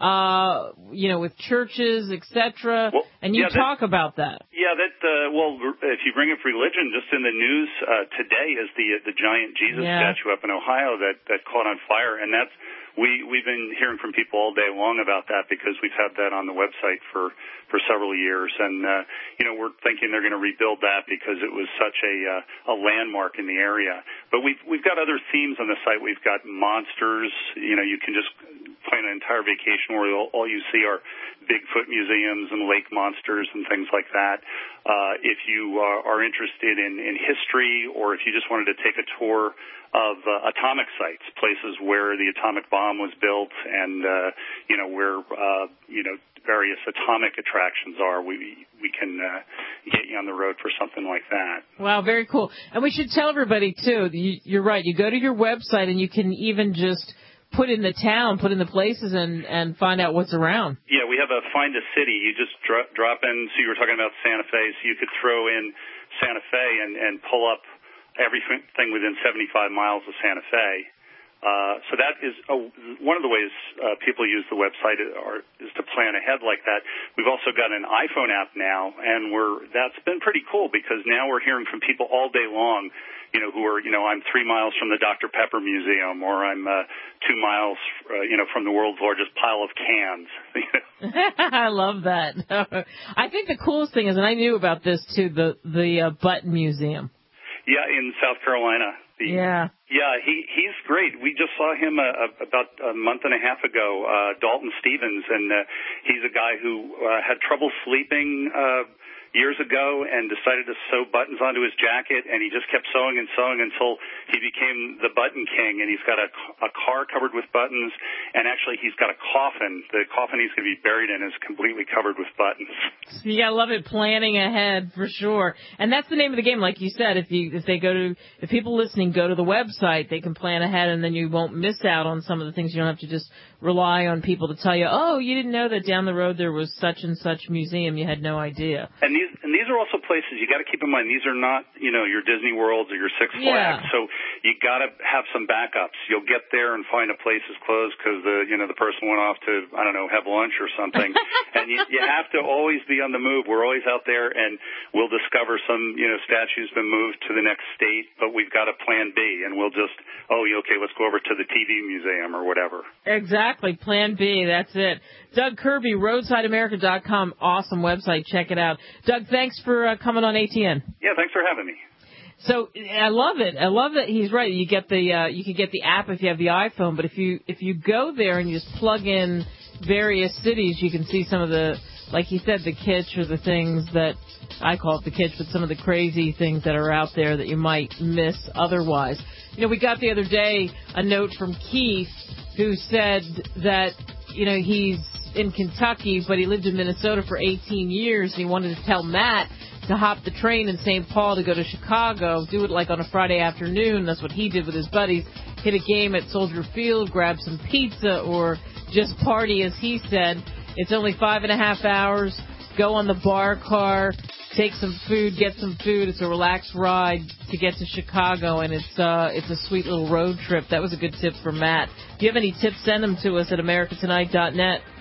uh, you know, with churches, et cetera. Well, and you yeah, talk that, about that. Yeah, that, uh, well, if you bring up religion, just in the news uh, today is the the giant Jesus yeah. statue up in Ohio that, that caught on fire. And that's, we, we've been hearing from people all day long about that because we've had that on the website for, for several years. And, uh, you know, we're thinking they're going to rebuild that because it was such a, uh, a landmark in the area. But we've, we've got other themes on the site. We've got monsters. You know, you can just plan an entire vacation where all, all you see are Bigfoot museums and lake monsters and things like that. Uh, if you uh, are interested in, in history, or if you just wanted to take a tour of uh, atomic sites, places where the atomic bomb was built and, uh, you know, where, uh, you know, various atomic attractions are, we we can uh, get you on the road for something like that. Wow, very cool. And we should tell everybody, too, you, you're right. You go to your website and you can even just put in the town, put in the places, and, and find out what's around. Yeah, we have a Find a City. You just dro- drop in. So you were talking about Santa Fe, so you could throw in Santa Fe and, and pull up everything within seventy-five miles of Santa Fe. Uh, so that is a, one of the ways uh, people use the website are, is to plan ahead like that. We've also got an iPhone app now, and we're that's been pretty cool because now we're hearing from people all day long, you know, who are, you know, I'm three miles from the Doctor Pepper Museum, or I'm uh, two miles, uh, you know, from the world's largest pile of cans. I love that. I think the coolest thing is, and I knew about this too, the the uh, Button Museum. Yeah, in South Carolina. The, yeah. Yeah, he he's great. We just saw him uh, about a month and a half ago, uh, Dalton Stevens, and uh, he's a guy who uh, had trouble sleeping uh, years ago and decided to sew buttons onto his jacket, and he just kept sewing and sewing until he became the button king, and he's got a, a car covered with buttons, and actually he's got a coffin. The coffin he's going to be buried in is completely covered with buttons. Yeah, I love it, planning ahead for sure. And that's the name of the game, like you said. If you if they go to if people listening go to the website, they can plan ahead, and then you won't miss out on some of the things. You don't have to just rely on people to tell you, oh, you didn't know that down the road there was such and such museum. You had no idea. And these and these are also places you got to keep in mind. These are not, you know, your Disney Worlds or your Six Flags. Yeah. So you got to have some backups. You'll get there and find a place is closed because the you know the person went off to I don't know have lunch or something. And you, you have to always be on the move. We're always out there, and we'll discover some you know statue's been moved to the next state, but we've got a plan B, and we'll just oh okay, let's go over to the T V museum or whatever. Exactly, plan B. That's it. Doug Kirby, roadside america dot com, awesome website. Check it out. Doug, thanks for uh, coming on A T N. Yeah, thanks for having me. So I love it. I love that he's right. You get the uh, you can get the app if you have the iPhone, but if you if you go there and you just plug in various cities, you can see some of the, like he said, the kitsch or the things that I call it the kitsch, but some of the crazy things that are out there that you might miss otherwise. You know, we got the other day a note from Keith who said that you know he's in Kentucky, but he lived in Minnesota for eighteen years, and he wanted to tell Matt to hop the train in Saint Paul to go to Chicago, do it like on a Friday afternoon. That's what he did with his buddies. Hit a game at Soldier Field, grab some pizza, or just party, as he said. It's only five and a half hours. Go on the bar car, take some food, get some food. It's a relaxed ride to get to Chicago, and it's uh, it's a sweet little road trip. That was a good tip for Matt. If you have any tips, send them to us at america tonight dot net.